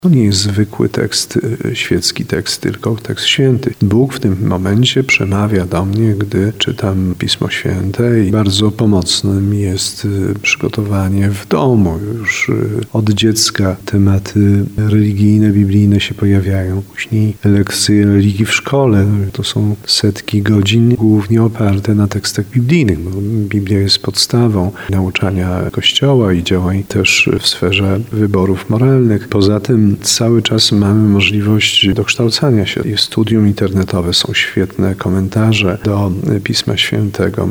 To nie jest zwykły tekst, świecki tekst, tylko tekst święty. Bóg w tym momencie przemawia do mnie, gdy czytam Pismo Święte i bardzo pomocnym jest przygotowanie w domu. Już od dziecka tematy religijne, biblijne się pojawiają. Później lekcje religii w szkole. To są setki godzin głównie oparte na tekstach biblijnych, bo Biblia jest podstawą nauczania Kościoła i działań też w sferze wyborów moralnych. Poza tym cały czas mamy możliwość dokształcania się. Jest studium internetowe, są świetne komentarze do Pisma Świętego.